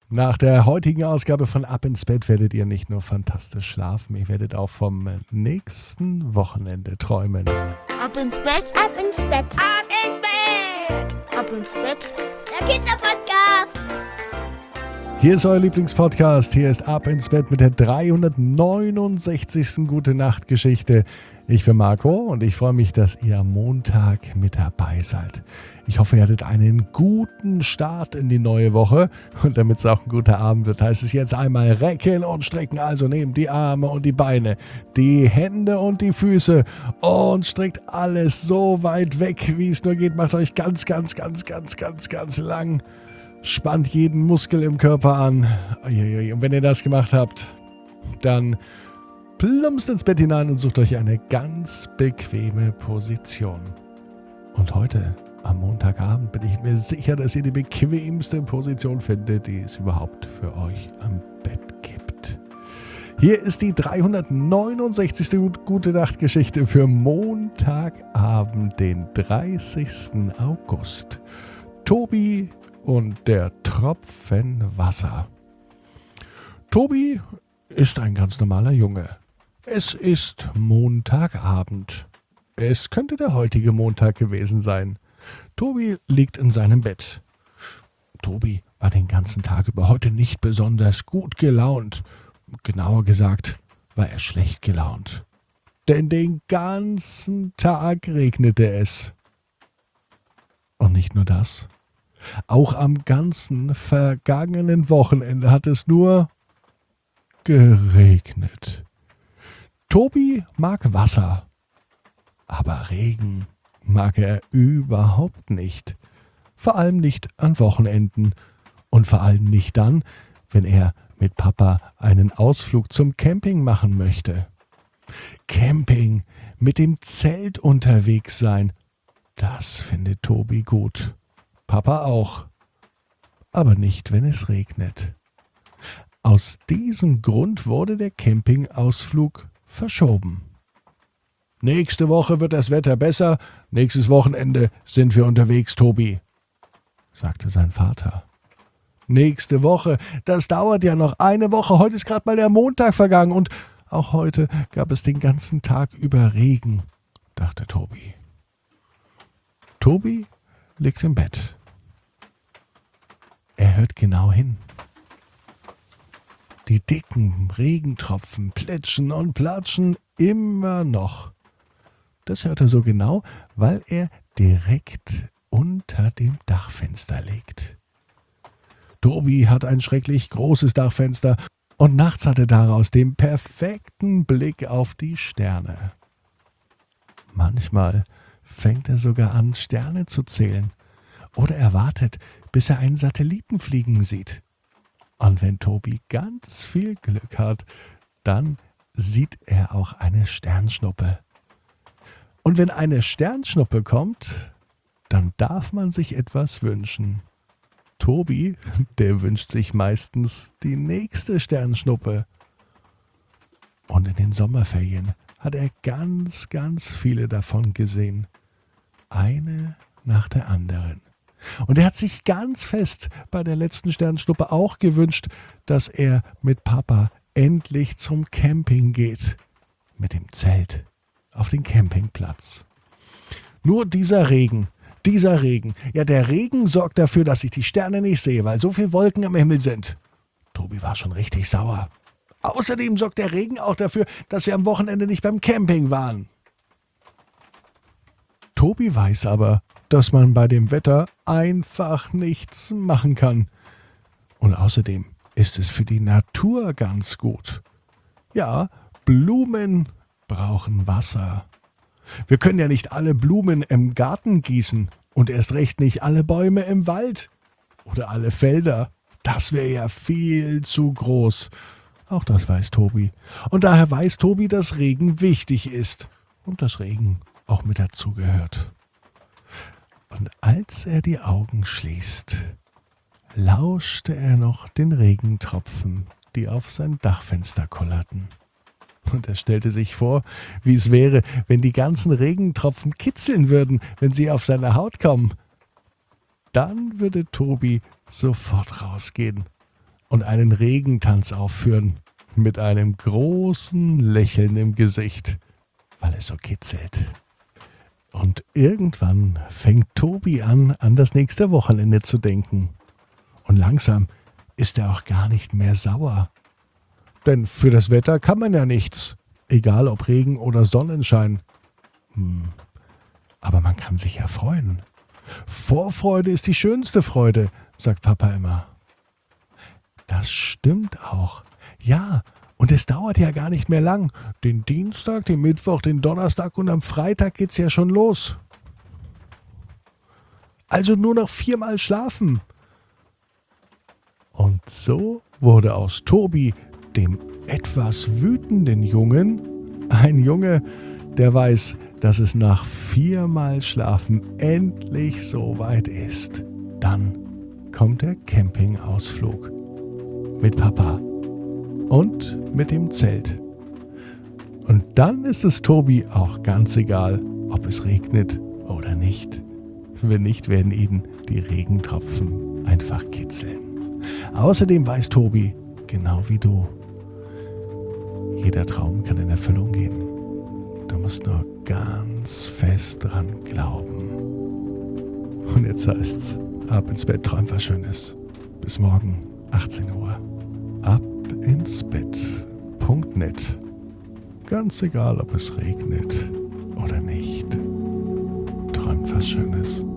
Nach der heutigen Ausgabe von Ab ins Bett werdet ihr nicht nur fantastisch schlafen, ihr werdet auch vom nächsten Wochenende träumen. Ab ins Bett, ab ins Bett, ab ins Bett, ab ins Bett, der Kinderpodcast. Hier ist euer Lieblingspodcast, hier ist Ab ins Bett mit der 369. Gute-Nacht-Geschichte. Ich bin Marco und ich freue mich, dass ihr am Montag mit dabei seid. Ich hoffe, ihr hattet einen guten Start in die neue Woche und damit es auch ein guter Abend wird, heißt es jetzt einmal recken und strecken. Also nehmt die Arme und die Beine, die Hände und die Füße und streckt alles so weit weg, wie es nur geht. Macht euch ganz lang. Spannt jeden Muskel im Körper an. Und wenn ihr das gemacht habt, dann plumpst ins Bett hinein und sucht euch eine ganz bequeme Position. Und heute, am Montagabend, bin ich mir sicher, dass ihr die bequemste Position findet, die es überhaupt für euch am Bett gibt. Hier ist die 369. Gute-Nacht-Geschichte für Montagabend, den 30. August. Tobi und der Tropfen Wasser. Tobi ist ein ganz normaler Junge. Es ist Montagabend. Es könnte der heutige Montag gewesen sein. Tobi liegt in seinem Bett. Tobi war den ganzen Tag über heute nicht besonders gut gelaunt. Genauer gesagt war er schlecht gelaunt. Denn den ganzen Tag regnete es. Und nicht nur das. Auch am ganzen vergangenen Wochenende hat es nur geregnet. Tobi mag Wasser, aber Regen mag er überhaupt nicht. Vor allem nicht an Wochenenden und vor allem nicht dann, wenn er mit Papa einen Ausflug zum Camping machen möchte. Camping, mit dem Zelt unterwegs sein, das findet Tobi gut. Papa auch, aber nicht, wenn es regnet. Aus diesem Grund wurde der Campingausflug verschoben. Nächste Woche wird das Wetter besser, nächstes Wochenende sind wir unterwegs, Tobi, sagte sein Vater. Nächste Woche, das dauert ja noch eine Woche, heute ist gerade mal der Montag vergangen und auch heute gab es den ganzen Tag über Regen, dachte Tobi. Tobi liegt im Bett. Er hört genau hin. Die dicken Regentropfen plätschen und platschen immer noch. Das hört er so genau, weil er direkt unter dem Dachfenster liegt. Tobi hat ein schrecklich großes Dachfenster und nachts hat er daraus den perfekten Blick auf die Sterne. Manchmal fängt er sogar an, Sterne zu zählen. Oder er wartet, bis er einen Satelliten fliegen sieht. Und wenn Tobi ganz viel Glück hat, dann sieht er auch eine Sternschnuppe. Und wenn eine Sternschnuppe kommt, dann darf man sich etwas wünschen. Tobi, der wünscht sich meistens die nächste Sternschnuppe. Und in den Sommerferien hat er ganz viele davon gesehen. Eine nach der anderen. Und er hat sich ganz fest bei der letzten Sternschnuppe auch gewünscht, dass er mit Papa endlich zum Camping geht. Mit dem Zelt auf den Campingplatz. Nur dieser Regen, ja, der Regen sorgt dafür, dass ich die Sterne nicht sehe, weil so viele Wolken am Himmel sind. Tobi war schon richtig sauer. Außerdem sorgt der Regen auch dafür, dass wir am Wochenende nicht beim Camping waren. Tobi weiß aber, dass man bei dem Wetter einfach nichts machen kann. Und außerdem ist es für die Natur ganz gut. Ja, Blumen brauchen Wasser. Wir können ja nicht alle Blumen im Garten gießen und erst recht nicht alle Bäume im Wald oder alle Felder. Das wäre ja viel zu groß. Auch das weiß Tobi. Und daher weiß Tobi, dass Regen wichtig ist und dass Regen auch mit dazugehört. Und als er die Augen schließt, lauschte er noch den Regentropfen, die auf sein Dachfenster kullerten. Und er stellte sich vor, wie es wäre, wenn die ganzen Regentropfen kitzeln würden, wenn sie auf seine Haut kommen. Dann würde Tobi sofort rausgehen. und einen Regentanz aufführen mit einem großen Lächeln im Gesicht, weil es so kitzelt. Und irgendwann fängt Tobi an das nächste Wochenende zu denken. Und langsam ist er auch gar nicht mehr sauer. Denn für das Wetter kann man ja nichts, egal ob Regen oder Sonnenschein. Aber man kann sich ja freuen. Vorfreude ist die schönste Freude, sagt Papa immer. Das stimmt auch. Ja, und es dauert ja gar nicht mehr lang. Den Dienstag, den Mittwoch, den Donnerstag und am Freitag geht's ja schon los. Also nur noch 4-mal schlafen. Und so wurde aus Tobi, dem etwas wütenden Jungen, ein Junge, der weiß, dass es nach 4-mal Schlafen endlich soweit ist. Dann kommt der Campingausflug mit Papa und mit dem Zelt. Und dann ist es Tobi auch ganz egal, ob es regnet oder nicht. Wenn nicht, werden ihn die Regentropfen einfach kitzeln. Außerdem weiß Tobi, genau wie du, jeder Traum kann in Erfüllung gehen. Du musst nur ganz fest dran glauben. Und jetzt heißt's, ab ins Bett, träum was Schönes. Bis morgen, 18 Uhr. abinsbett.net. Ganz egal, ob es regnet oder nicht. Träum was Schönes.